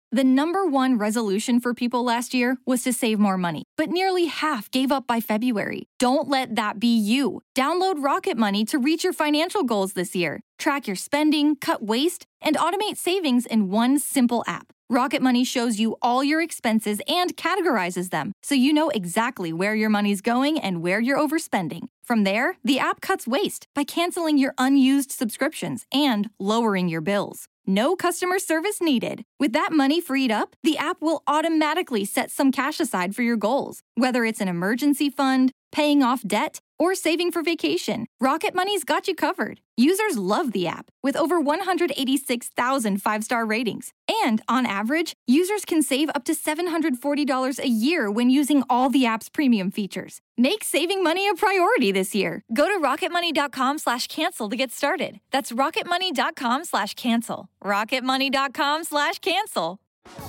The number one resolution for people last year was to save more money, but nearly half gave up by February. Don't let that be you. Download Rocket Money to reach your financial goals this year. Track your spending, cut waste, and automate savings in one simple app. Rocket Money shows you all your expenses and categorizes them, so you know exactly where your money's going and where you're overspending. From there, the app cuts waste by canceling your unused subscriptions and lowering your bills. No customer service needed. With that money freed up, the app will automatically set some cash aside for your goals, whether it's an emergency fund, paying off debt, or saving for vacation. Rocket Money's got you covered. Users love the app, with over 186,000 five-star ratings. And on average, users can save up to $740 a year when using all the app's premium features. Make saving money a priority this year. Go to rocketmoney.com/cancel to get started. That's rocketmoney.com/cancel. rocketmoney.com/cancel.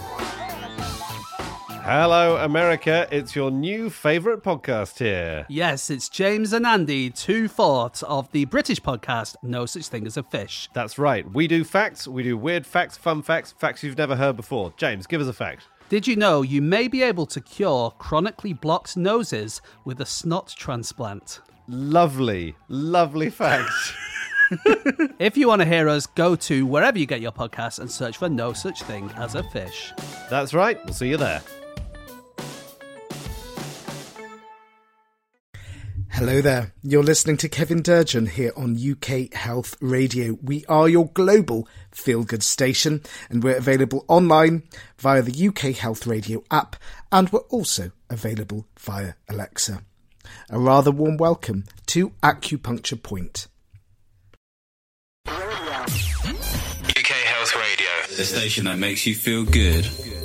Hello, America. It's your new favourite podcast here. Yes, it's James and Andy, 2/4 of the British podcast No Such Thing as a Fish. That's right. We do facts, we do weird facts, fun facts, facts you've never heard before. James, give us a fact. Did you know you may be able to cure chronically blocked noses with a snot transplant? Lovely, lovely facts. If you want to hear us, go to wherever you get your podcasts and search for No Such Thing as a Fish. That's right. We'll see you there. Hello there. You're listening to Kevin Durgeon here on UK Health Radio. We are your global feel-good station, and we're available online via the UK Health Radio app, and we're also available via Alexa. A rather warm welcome to Acupuncture Point. UK Health Radio, the station that makes you feel good.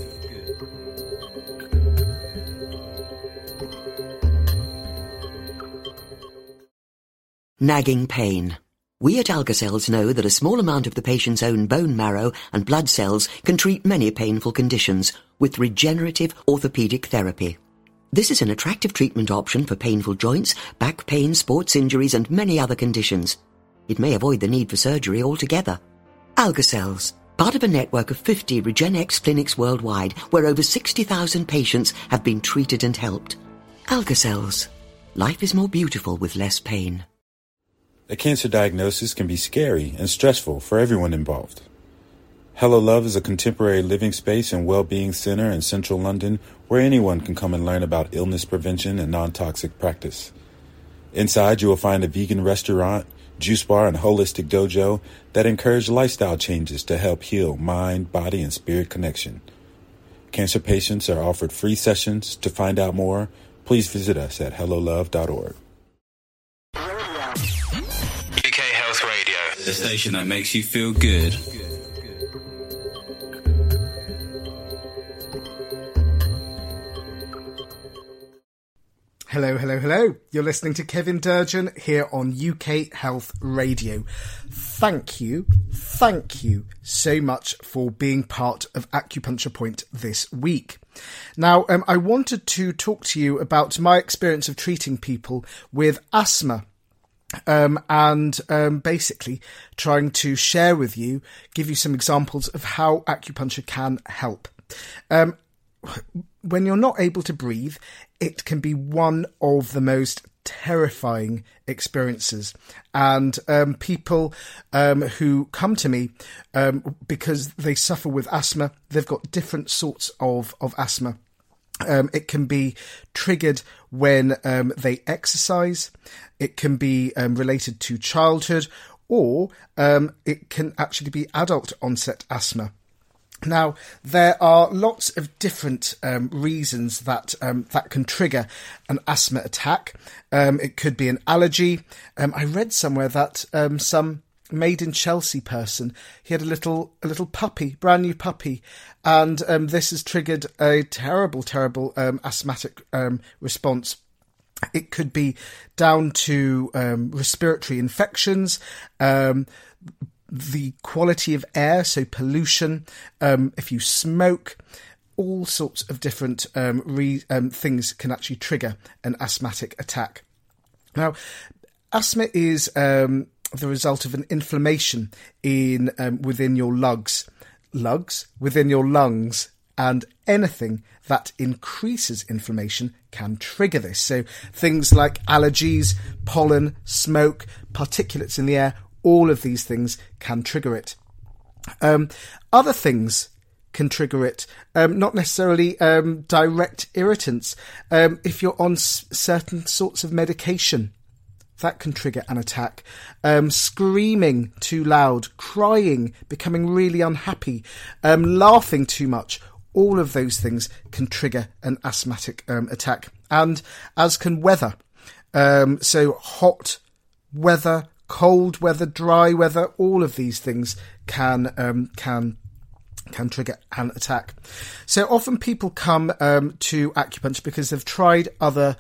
Nagging pain. We at Algacells know that a small amount of the patient's own bone marrow and blood cells can treat many painful conditions with regenerative orthopedic therapy. This is an attractive treatment option for painful joints, back pain, sports injuries and many other conditions. It may avoid the need for surgery altogether. Algacells, part of a network of 50 Regenex clinics worldwide where over 60,000 patients have been treated and helped. Algacells. Life is more beautiful with less pain. A cancer diagnosis can be scary and stressful for everyone involved. Hello Love is a contemporary living space and well-being center in central London where anyone can come and learn about illness prevention and non-toxic practice. Inside, you will find a vegan restaurant, juice bar, and holistic dojo that encourage lifestyle changes to help heal mind, body, and spirit connection. Cancer patients are offered free sessions. To find out more, please visit us at hellolove.org. The station that makes you feel good. Hello, hello, hello. You're listening to Kevin Durgeon here on UK Health Radio. Thank you so much for being part of Acupuncture Point this week. Now, I wanted to talk to you about my experience of treating people with asthma. Basically trying to share with you, give you some examples of how acupuncture can help. When you're not able to breathe, it can be one of the most terrifying experiences. And people who come to me because they suffer with asthma, they've got different sorts of asthma. It can be triggered when they exercise. It can be related to childhood, or it can actually be adult onset asthma. Now, there are lots of different reasons that can trigger an asthma attack. It could be an allergy. I read somewhere that some Made in Chelsea person, he had a little puppy, brand new puppy, and this has triggered a terrible asthmatic response. It could be down to respiratory infections, the quality of air, so pollution, if you smoke, all sorts of different things can actually trigger an asthmatic attack. Now, asthma is the result of an inflammation in within your lungs. lugs, within your lungs, and anything that increases inflammation can trigger this. So things like allergies, pollen, smoke, particulates in the air, all of these things can trigger it. Other things can trigger it, not necessarily direct irritants. If you're on certain sorts of medication, that can trigger an attack. Screaming too loud, crying, becoming really unhappy, laughing too much, all of those things can trigger an asthmatic attack. And as can weather. So hot weather, cold weather, dry weather, all of these things can trigger an attack. So often people come to acupuncture because they've tried other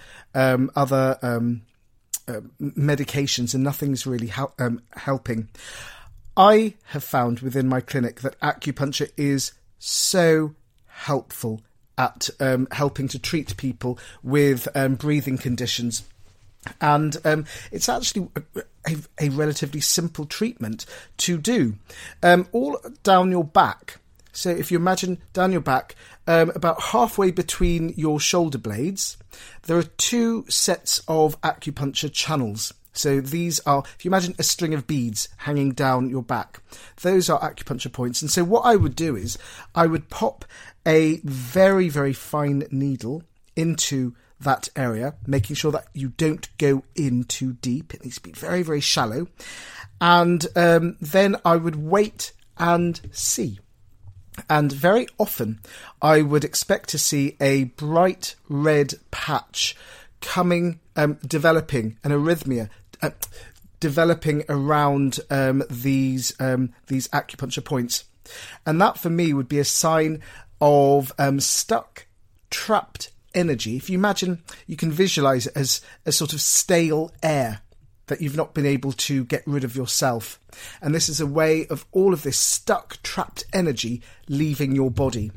medications and nothing's really helping. I have found within my clinic that acupuncture is so helpful at helping to treat people with breathing conditions. And it's actually a relatively simple treatment to do. All down your back. So if you imagine down your back, about halfway between your shoulder blades, there are 2 sets of acupuncture channels. So these are, if you imagine a string of beads hanging down your back, those are acupuncture points. And so what I would do is I would pop a very, very fine needle into that area, making sure that you don't go in too deep. It needs to be very, very shallow. And then I would wait and see. And very often I would expect to see a bright red patch coming, developing an arrhythmia, developing around these acupuncture points. And that for me would be a sign of stuck, trapped energy. If you imagine, you can visualize it as a sort of stale air that you've not been able to get rid of yourself. And this is a way of all of this stuck, trapped energy leaving your body.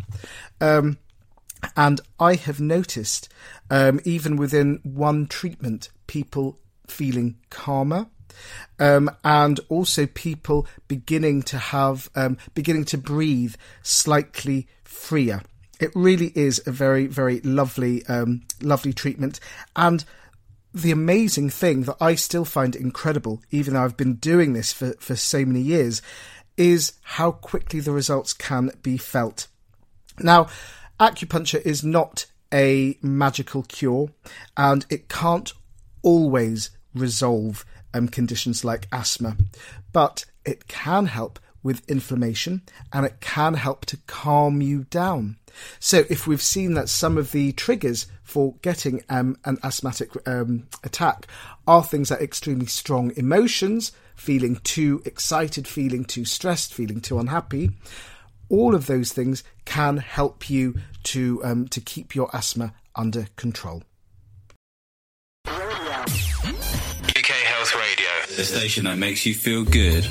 And I have noticed, even within one treatment, people feeling calmer, and also people beginning to breathe slightly freer. It really is a very, very lovely treatment. And the amazing thing that I still find incredible, even though I've been doing this for so many years, is how quickly the results can be felt. Now, acupuncture is not a magical cure, and it can't always resolve conditions like asthma, but it can help with inflammation, and it can help to calm you down. So if we've seen that some of the triggers for getting an asthmatic attack are things like extremely strong emotions, feeling too excited, feeling too stressed, feeling too unhappy, all of those things can help you to keep your asthma under control. UK Health Radio, the station that makes you feel good.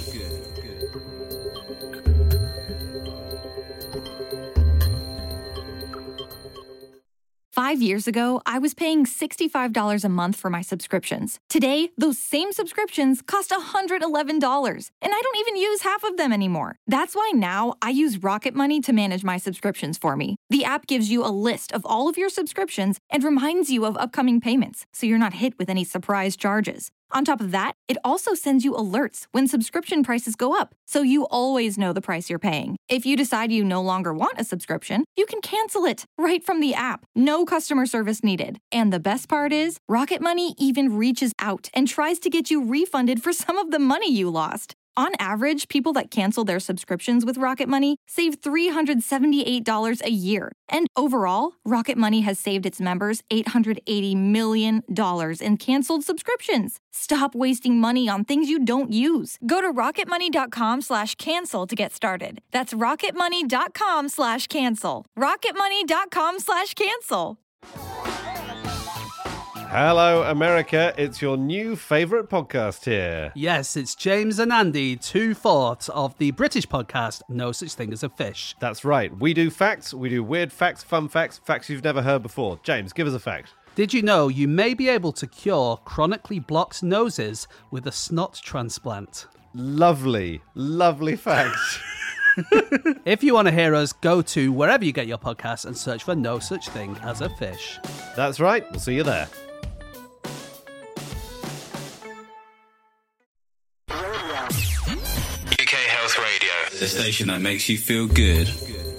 Five years ago, I was paying $65 a month for my subscriptions. Today, those same subscriptions cost $111, and I don't even use half of them anymore. That's why now I use Rocket Money to manage my subscriptions for me. The app gives you a list of all of your subscriptions and reminds you of upcoming payments, so you're not hit with any surprise charges. On top of that, it also sends you alerts when subscription prices go up, so you always know the price you're paying. If you decide you no longer want a subscription, you can cancel it right from the app. No customer service needed. And the best part is, Rocket Money even reaches out and tries to get you refunded for some of the money you lost. On average, people that cancel their subscriptions with Rocket Money save $378 a year. And overall, Rocket Money has saved its members $880 million in canceled subscriptions. Stop wasting money on things you don't use. Go to rocketmoney.com/cancel to get started. That's rocketmoney.com/cancel. rocketmoney.com/cancel. Hello, America. It's your new favourite podcast here. Yes, it's James and Andy, 2/4 of the British podcast No Such Thing as a Fish. That's right. We do facts, we do weird facts, fun facts, facts you've never heard before. James, give us a fact. Did you know you may be able to cure chronically blocked noses with a snot transplant? Lovely, lovely fact. If you want to hear us, go to wherever you get your podcasts and search for No Such Thing as a Fish. That's right. We'll see you there. UK Health Radio, the station that makes you feel good.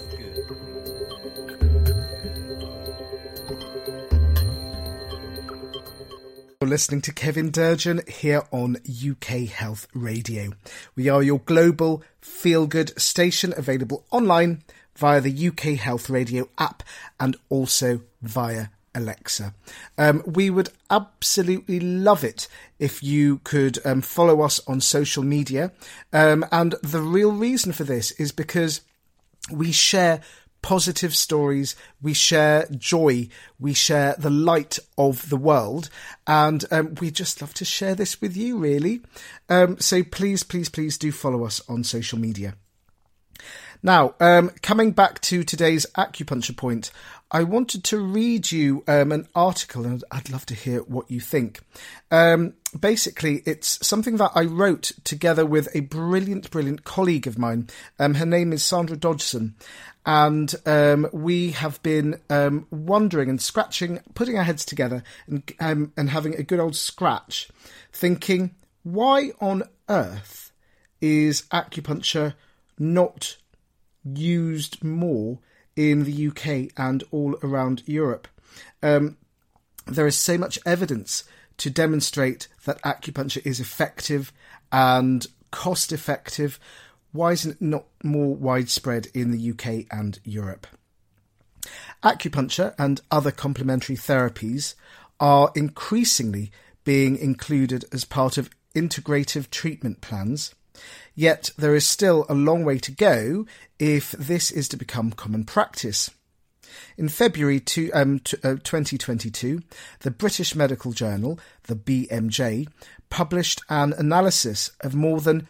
You're listening to Kevin Durgeon here on UK Health Radio. We are your global feel-good station, available online via the UK Health Radio app and also via Alexa. We would absolutely love it if you could follow us on social media. And the real reason for this is because we share positive stories, we share joy, we share the light of the world, and we just love to share this with you, really. So please do follow us on social media. Now, coming back to today's acupuncture point, I wanted to read you an article, and I'd love to hear what you think. Basically, it's something that I wrote together with a brilliant colleague of mine. Her name is Sandra Dodgson, and we have been wondering and scratching, putting our heads together and having a good old scratch, thinking, why on earth is acupuncture not used more in the UK and all around Europe? There is so much evidence to demonstrate that acupuncture is effective and cost effective. Why isn't it not more widespread in the UK and Europe? Acupuncture and other complementary therapies are increasingly being included as part of integrative treatment plans. Yet there is still a long way to go if this is to become common practice. In February 2022, the British Medical Journal, the BMJ, published an analysis of more than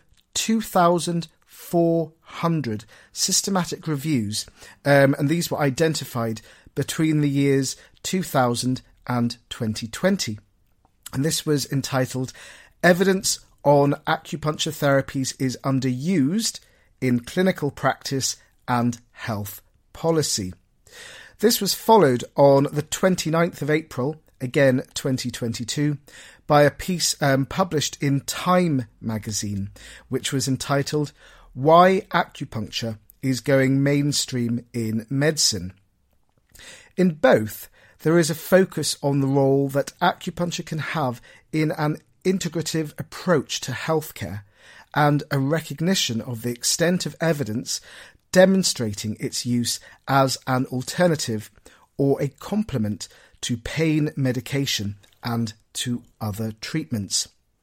2,400 systematic reviews, and these were identified between the years 2000 and 2020. And this was entitled Evidence on Acupuncture Therapies is Underused in Clinical Practice and Health Policy. This was followed on the 29th of April, again 2022, by a piece published in Time magazine, which was entitled Why Acupuncture is Going Mainstream in Medicine. In both, there is a focus on the role that acupuncture can have in an integrative approach to healthcare and a recognition of the extent of evidence demonstrating its use as an alternative or a complement to pain medication and to other treatments.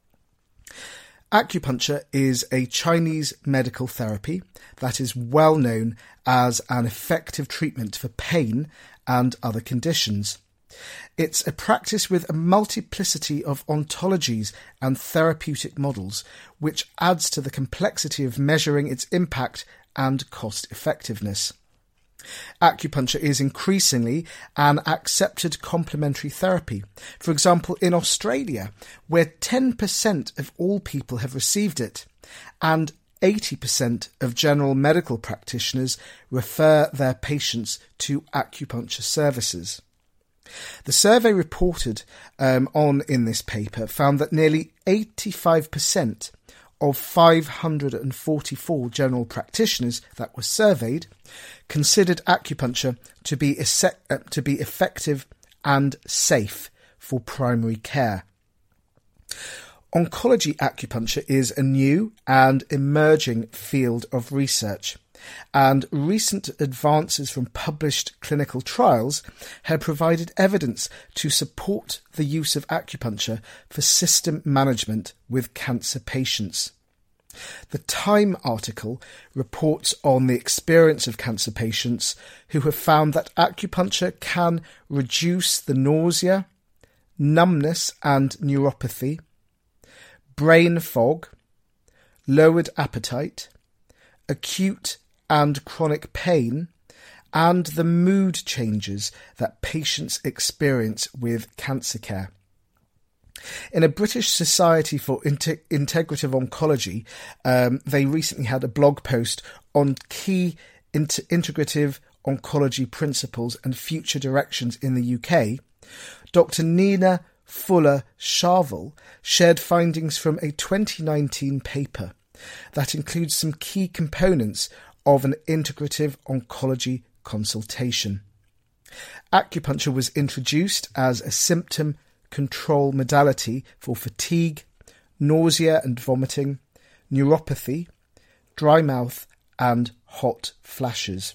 Acupuncture is a Chinese medical therapy that is well known as an effective treatment for pain and other conditions. It's a practice with a multiplicity of ontologies and therapeutic models, which adds to the complexity of measuring its impact and cost effectiveness. Acupuncture is increasingly an accepted complementary therapy. For example, in Australia, where 10% of all people have received it, and 80% of general medical practitioners refer their patients to acupuncture services. The survey reported on in this paper found that nearly 85% of 544 general practitioners that were surveyed considered acupuncture to be effective and safe for primary care. Oncology acupuncture is a new and emerging field of research, and recent advances from published clinical trials have provided evidence to support the use of acupuncture for system management with cancer patients. The Time article reports on the experience of cancer patients who have found that acupuncture can reduce the nausea, numbness and neuropathy, brain fog, lowered appetite, acute and chronic pain, and the mood changes that patients experience with cancer care. In a British Society for Integrative Oncology, they recently had a blog post on key integrative oncology principles and future directions in the UK. Dr. Nina Fuller-Sharville shared findings from a 2019 paper that includes some key components of an integrative oncology consultation. Acupuncture was introduced as a symptom control modality for fatigue, nausea and vomiting, neuropathy, dry mouth and hot flashes.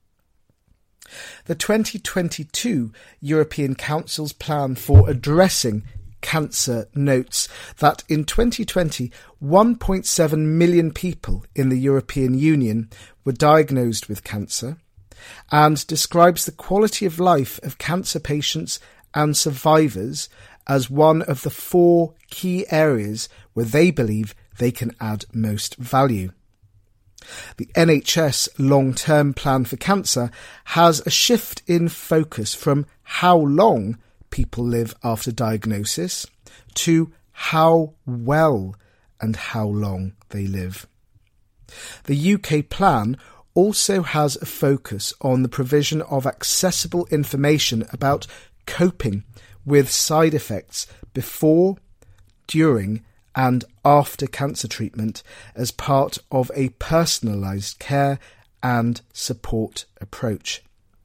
The 2022 European Council's plan for addressing cancer notes that in 2020, 1.7 million people in the European Union were diagnosed with cancer, and describes the quality of life of cancer patients and survivors as one of the 4 key areas where they believe they can add most value. The NHS long-term plan for cancer has a shift in focus from how long people live after diagnosis to how well and how long they live. The UK plan also has a focus on the provision of accessible information about coping with side effects before, during and after cancer treatment as part of a personalised care and support approach.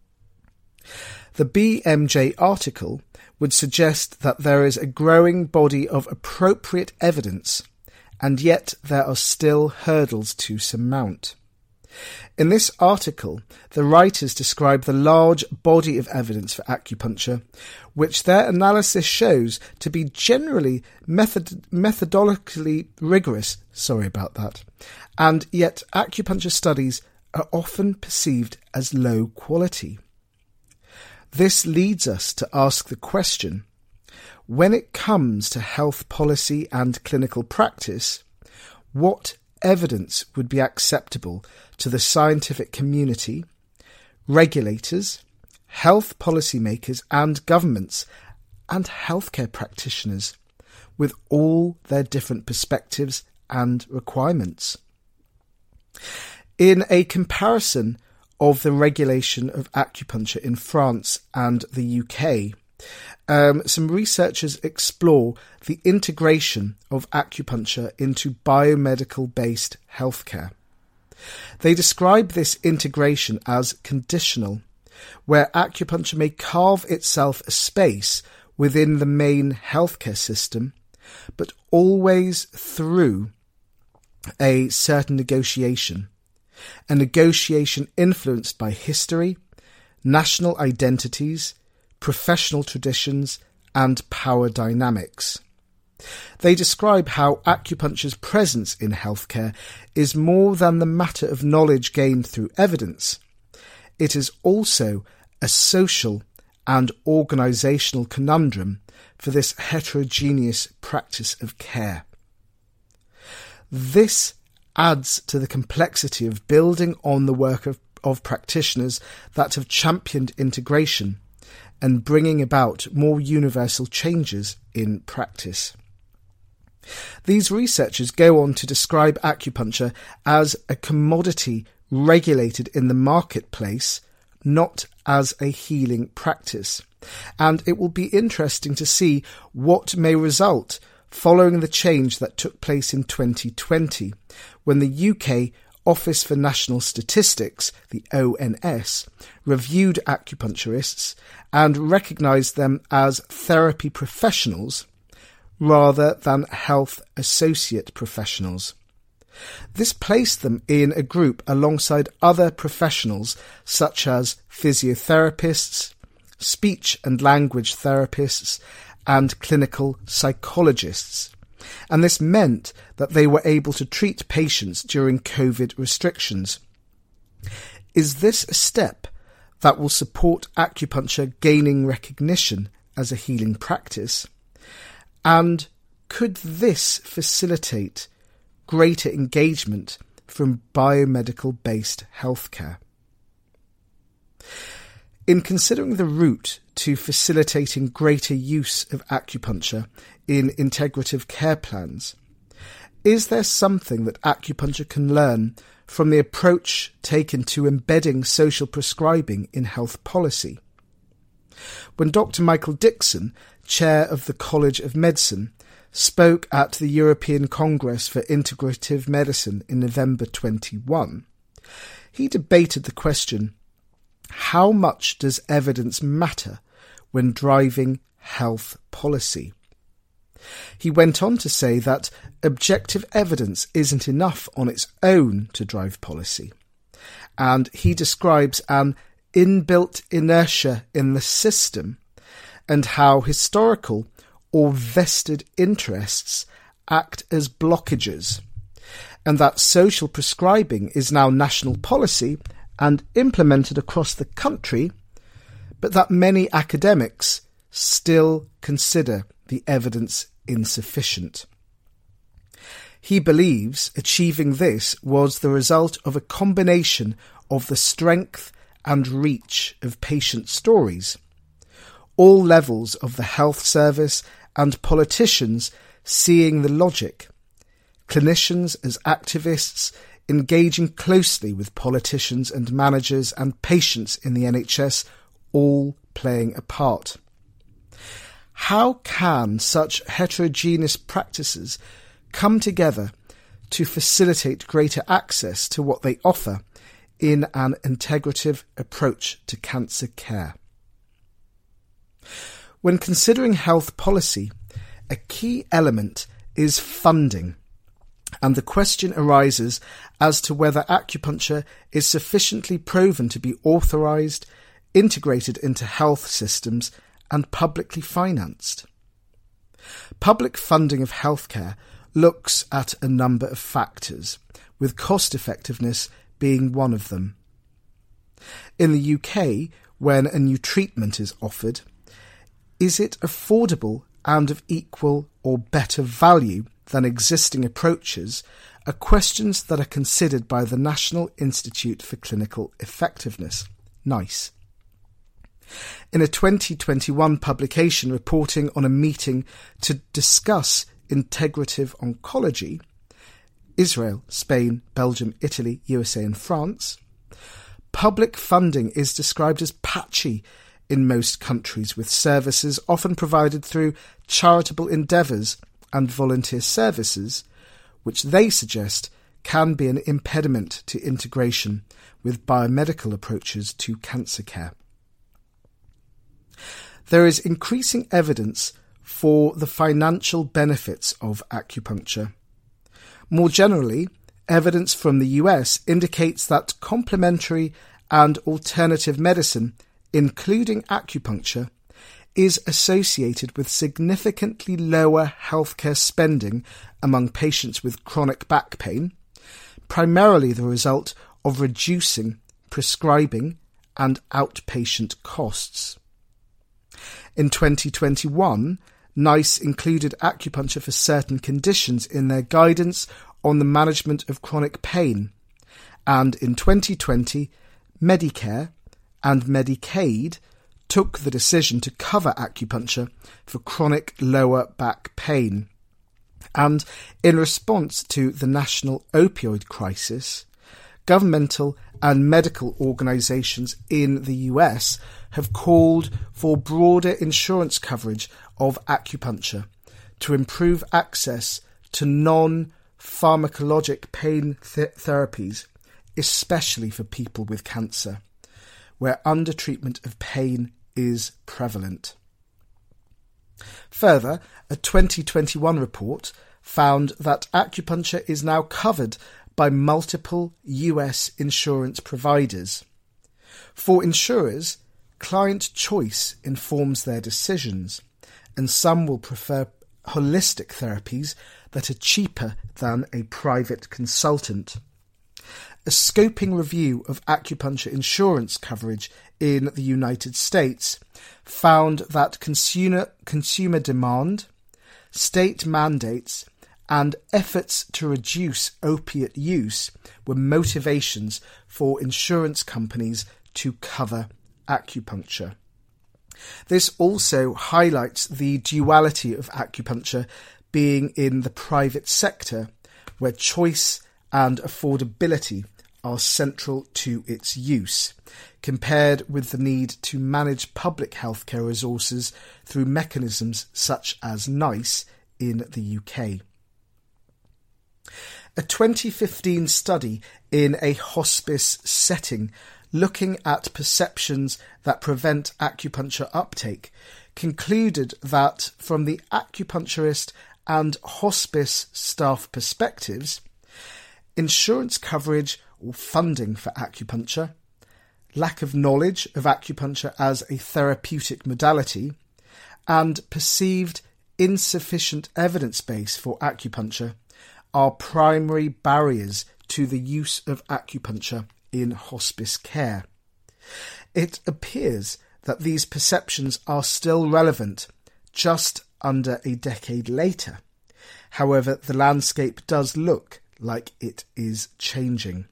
The BMJ article would suggest that there is a growing body of appropriate evidence, and yet there are still hurdles to surmount. In this article, the writers describe the large body of evidence for acupuncture, which their analysis shows to be generally methodologically rigorous, and yet acupuncture studies are often perceived as low quality. This leads us to ask the question, when it comes to health policy and clinical practice, what evidence would be acceptable to the scientific community, regulators, health policymakers and governments, and healthcare practitioners, with all their different perspectives and requirements? In a comparison of the regulation of acupuncture in France and the UK, some researchers explore the integration of acupuncture into biomedical-based healthcare. They describe this integration as conditional, where acupuncture may carve itself a space within the main healthcare system, but always through a certain negotiation, a negotiation influenced by history, national identities, professional traditions, and power dynamics. They describe how acupuncture's presence in healthcare is more than the matter of knowledge gained through evidence. It is also a social and organisational conundrum for this heterogeneous practice of care. This adds to the complexity of building on the work of practitioners that have championed integration and bringing about more universal changes in practice. These researchers go on to describe acupuncture as a commodity regulated in the marketplace, not as a healing practice. And it will be interesting to see what may result following the change that took place in 2020, when the UK Office for National Statistics, the ONS, reviewed acupuncturists and recognised them as therapy professionals rather than health associate professionals. This placed them in a group alongside other professionals such as physiotherapists, speech and language therapists, and clinical psychologists. And this meant that they were able to treat patients during COVID restrictions. Is this a step that will support acupuncture gaining recognition as a healing practice? And could this facilitate greater engagement from biomedical-based healthcare? In considering the route to facilitating greater use of acupuncture in integrative care plans? Is there something that acupuncture can learn from the approach taken to embedding social prescribing in health policy? When Dr. Michael Dixon, chair of the College of Medicine, spoke at the European Congress for Integrative Medicine in November 21, he debated the question, how much does evidence matter when driving health policy? He went on to say that objective evidence isn't enough on its own to drive policy, and he describes an inbuilt inertia in the system and how historical or vested interests act as blockages, and that social prescribing is now national policy and implemented across the country, but that many academics still consider the evidence insufficient. He believes achieving this was the result of a combination of the strength and reach of patient stories, all levels of the health service and politicians seeing the logic, clinicians as activists engaging closely with politicians and managers and patients in the NHS, all playing a part. How can such heterogeneous practices come together to facilitate greater access to what they offer in an integrative approach to cancer care? When considering health policy, a key element is funding, and the question arises as to whether acupuncture is sufficiently proven to be authorised, integrated into health systems and publicly financed. Public funding of healthcare looks at a number of factors, with cost effectiveness being one of them. In the UK, when a new treatment is offered, is it affordable and of equal or better value than existing approaches are questions that are considered by the National Institute for Clinical Effectiveness, NICE. In a 2021 publication reporting on a meeting to discuss integrative oncology, Israel, Spain, Belgium, Italy, USA and France, public funding is described as patchy in most countries, with services often provided through charitable endeavours and volunteer services, which they suggest can be an impediment to integration with biomedical approaches to cancer care. There is increasing evidence for the financial benefits of acupuncture. More generally, evidence from the US indicates that complementary and alternative medicine, including acupuncture, is associated with significantly lower healthcare spending among patients with chronic back pain, primarily the result of reducing prescribing and outpatient costs. In 2021, NICE included acupuncture for certain conditions in their guidance on the management of chronic pain, and in 2020, Medicare and Medicaid took the decision to cover acupuncture for chronic lower back pain. And in response to the national opioid crisis, governmental and medical organisations in the US have called for broader insurance coverage of acupuncture to improve access to non-pharmacologic pain therapies, especially for people with cancer, where undertreatment of pain is prevalent. Further, a 2021 report found that acupuncture is now covered by multiple US insurance providers. For insurers, client choice informs their decisions, and some will prefer holistic therapies that are cheaper than a private consultant. A scoping review of acupuncture insurance coverage in the United States found that consumer demand, state mandates, and efforts to reduce opiate use were motivations for insurance companies to cover acupuncture. This also highlights the duality of acupuncture being in the private sector, where choice and affordability are central to its use, compared with the need to manage public healthcare resources through mechanisms such as NICE in the UK. A 2015 study in a hospice setting looking at perceptions that prevent acupuncture uptake concluded that from the acupuncturist and hospice staff perspectives, insurance coverage or funding for acupuncture, lack of knowledge of acupuncture as a therapeutic modality, and perceived insufficient evidence base for acupuncture are primary barriers to the use of acupuncture in hospice care. It appears that these perceptions are still relevant just under a decade later. However, the landscape does look like it is changing.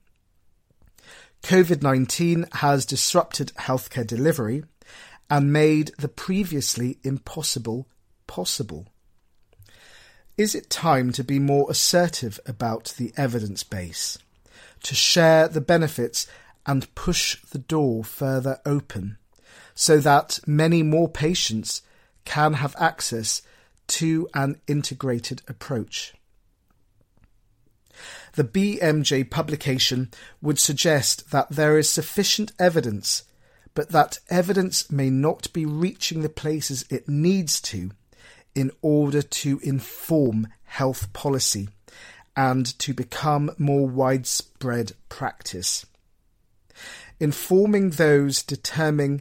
COVID-19 has disrupted healthcare delivery and made the previously impossible possible. Is it time to be more assertive about the evidence base, to share the benefits and push the door further open so that many more patients can have access to an integrated approach? The BMJ publication would suggest that there is sufficient evidence, but that evidence may not be reaching the places it needs to in order to inform health policy and to become more widespread practice. Informing those determining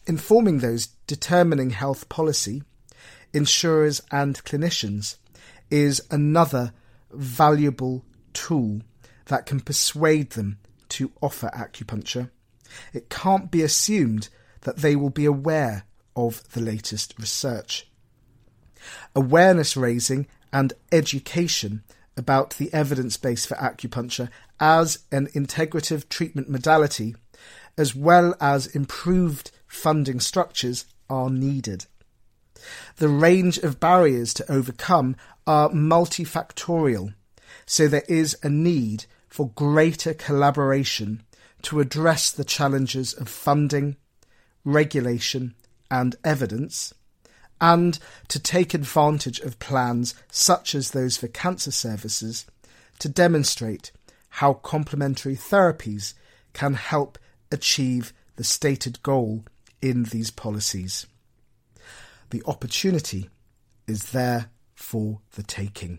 health policy, insurers and clinicians, is another valuable tool that can persuade them to offer acupuncture. It can't be assumed that they will be aware of the latest research. Awareness raising and education about the evidence base for acupuncture as an integrative treatment modality, as well as improved funding structures, are needed. The range of barriers to overcome are multifactorial, so there is a need for greater collaboration to address the challenges of funding, regulation and evidence, and to take advantage of plans such as those for cancer services to demonstrate how complementary therapies can help achieve the stated goal in these policies. The opportunity is there for the taking.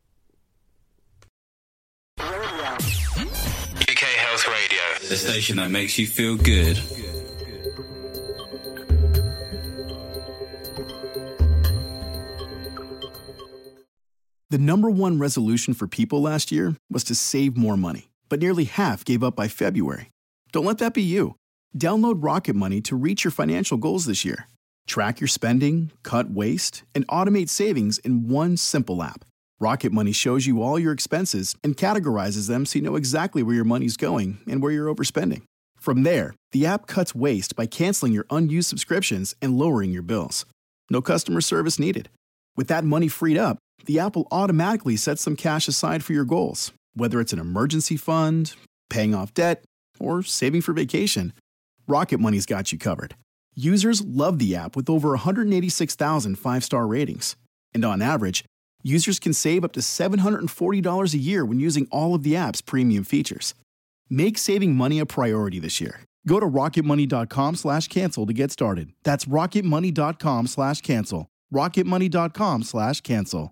UK Health Radio, the station that makes you feel good. The number one resolution for people last year was to save more money, but nearly half gave up by February. Don't let that be you. Download Rocket Money to reach your financial goals this year. Track your spending, cut waste, and automate savings in one simple app. Rocket Money shows you all your expenses and categorizes them so you know exactly where your money's going and where you're overspending. From there, the app cuts waste by canceling your unused subscriptions and lowering your bills. No customer service needed. With that money freed up, the app will automatically set some cash aside for your goals, whether it's an emergency fund, paying off debt, or saving for vacation. Rocket Money's got you covered. Users love the app with over 186,000 five-star ratings. And on average, users can save up to $740 a year when using all of the app's premium features. Make saving money a priority this year. Go to rocketmoney.com/cancel to get started. That's rocketmoney.com/cancel. rocketmoney.com/cancel.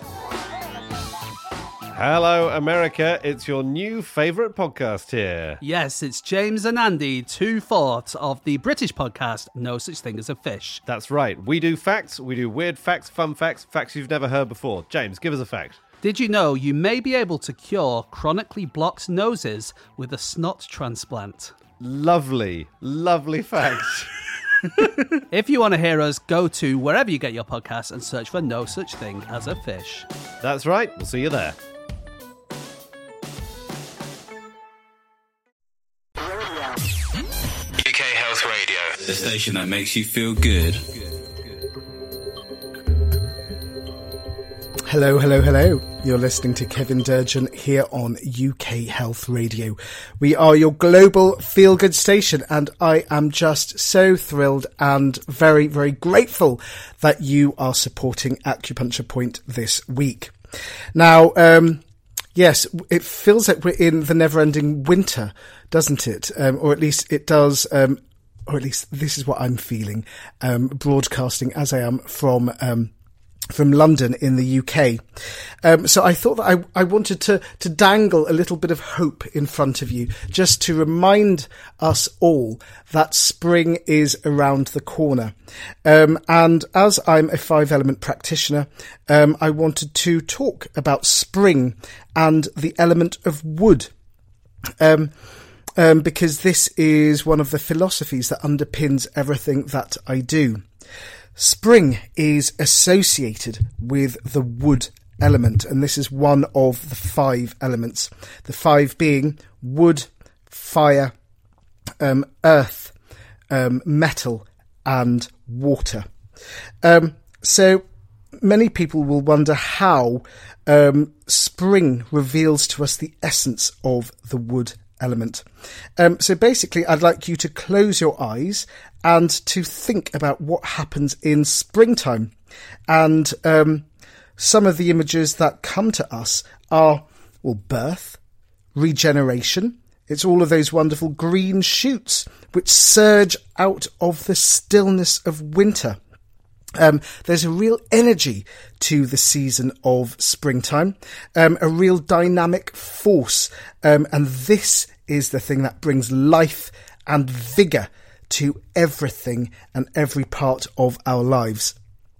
Hello, America. It's your new favourite podcast here. Yes, it's James and Andy, 2/4 of the British podcast No Such Thing as a Fish. That's right. We do facts, we do weird facts, fun facts, facts you've never heard before. James, give us a fact. Did you know you may be able to cure chronically blocked noses with a snot transplant? Lovely, lovely fact. If you want to hear us, go to wherever you get your podcasts and search for No Such Thing as a Fish. That's right. We'll see you there. UK Health Radio, The station that makes you feel good. Hello, hello, hello. You're listening to Kevin Durgeon here on UK Health Radio. We are your global feel-good station, and I am just so thrilled and very, very grateful that you are supporting Acupuncture Point this week. Now, yes, it feels like we're in the never-ending winter, doesn't it? Or at least it does, or at least this is what I'm feeling, broadcasting as I am from London in the UK. So I thought that I wanted to dangle a little bit of hope in front of you, just to remind us all that spring is around the corner. And as I'm a 5-element practitioner, I wanted to talk about spring and the element of wood. Because this is one of the philosophies that underpins everything that I do. Spring is associated with the wood element, and this is one of the 5 elements. The 5 being wood, fire, earth, metal, and water. So many people will wonder how spring reveals to us the essence of the wood element. So basically, I'd like you to close your eyes and to think about what happens in springtime. And some of the images that come to us are, well, birth, regeneration. It's all of those wonderful green shoots which surge out of the stillness of winter. There's a real energy to the season of springtime, a real dynamic force, and this is the thing that brings life and vigour to everything and every part of our lives.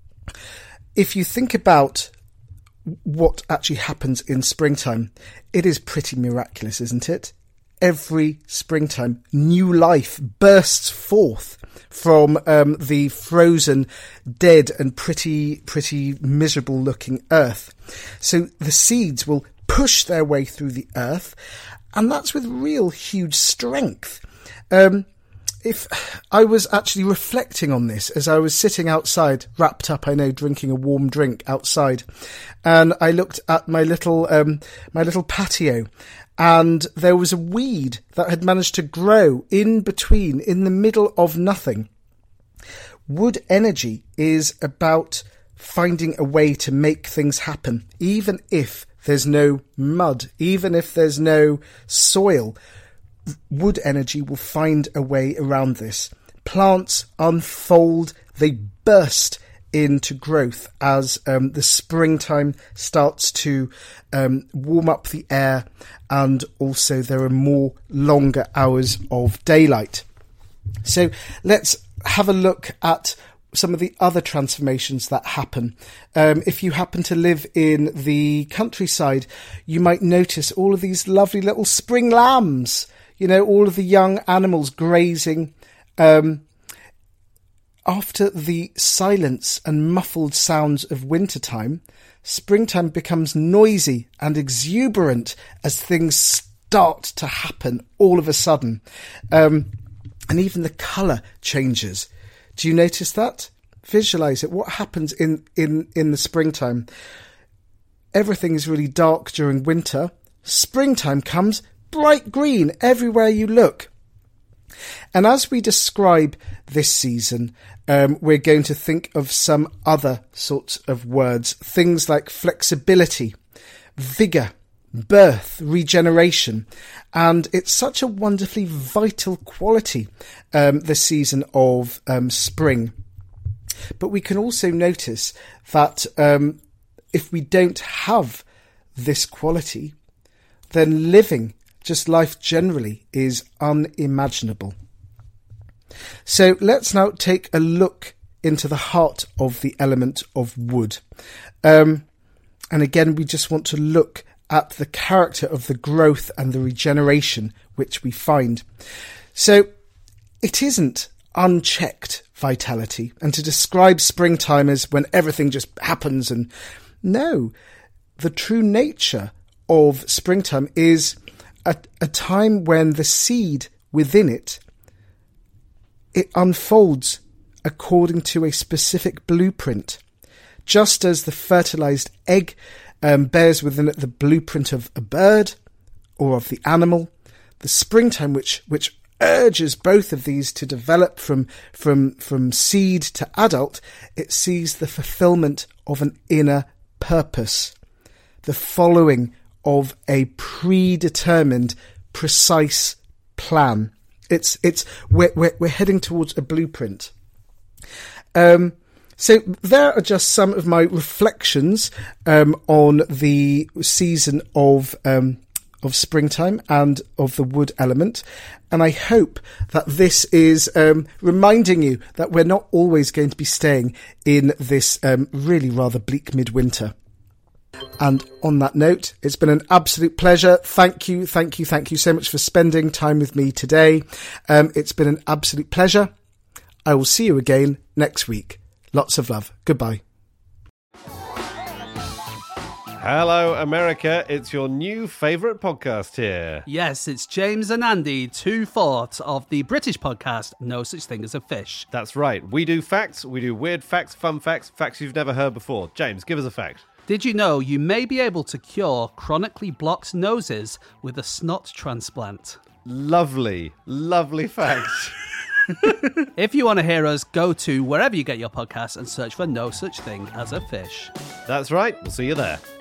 If you think about what actually happens in springtime, it is pretty miraculous, isn't it? Every springtime, new life bursts forth from the frozen, dead and pretty miserable looking earth. So the seeds will push their way through the earth, and that's with real huge strength. If I was actually reflecting on this as I was sitting outside, wrapped up, I know, drinking a warm drink outside, and I looked at my little patio, and there was a weed that had managed to grow in the middle of nothing. Wood energy is about finding a way to make things happen, even if there's no mud, even if there's no soil. Wood energy will find a way around this. Plants unfold, they burst into growth as the springtime starts to warm up the air, and also there are more longer hours of daylight. So let's have a look at some of the other transformations that happen. If you happen to live in the countryside, you might notice all of these lovely little spring lambs. You know, all of the young animals grazing. After the silence and muffled sounds of wintertime, springtime becomes noisy and exuberant as things start to happen all of a sudden. And even the colour changes. Do you notice that? Visualise it. What happens in the springtime? Everything is really dark during winter. Springtime comes, bright green everywhere you look. And as we describe this season, we're going to think of some other sorts of words, things like flexibility, vigour, birth, regeneration, and it's such a wonderfully vital quality, the season of spring. But we can also notice that if we don't have this quality, then living, just life generally, is unimaginable. So let's now take a look into the heart of the element of wood. And again, we just want to look at the character of the growth and the regeneration which we find. So it isn't unchecked vitality, and to describe springtime as when everything just happens, and no, the true nature of springtime is a time when the seed within it it unfolds according to a specific blueprint. Just as the fertilized egg bears within it the blueprint of a bird or of the animal, the springtime, which urges both of these to develop from seed to adult, it sees the fulfillment of an inner purpose, the following of a predetermined, precise plan. We're heading towards a blueprint. So there are just some of my reflections on the season of springtime and of the wood element. And I hope that this is reminding you that we're not always going to be staying in this really rather bleak midwinter. And on that note, it's been an absolute pleasure. Thank you so much for spending time with me today. It's been an absolute pleasure. I will see you again next week. Lots of love. Goodbye. Hello, America. It's your new favourite podcast here. Yes, it's James and Andy, 2/4 of the British podcast No Such Thing as a Fish. That's right. We do facts. We do weird facts, fun facts, facts you've never heard before. James, give us a fact. Did you know you may be able to cure chronically blocked noses with a snot transplant? Lovely, lovely fact. If you want to hear us, go to wherever you get your podcasts and search for No Such Thing as a Fish. That's right. We'll see you there.